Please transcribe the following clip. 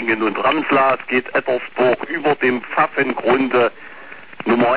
Villingen und Ramslas geht Ettersburg über dem Pfaffengrunde Nummer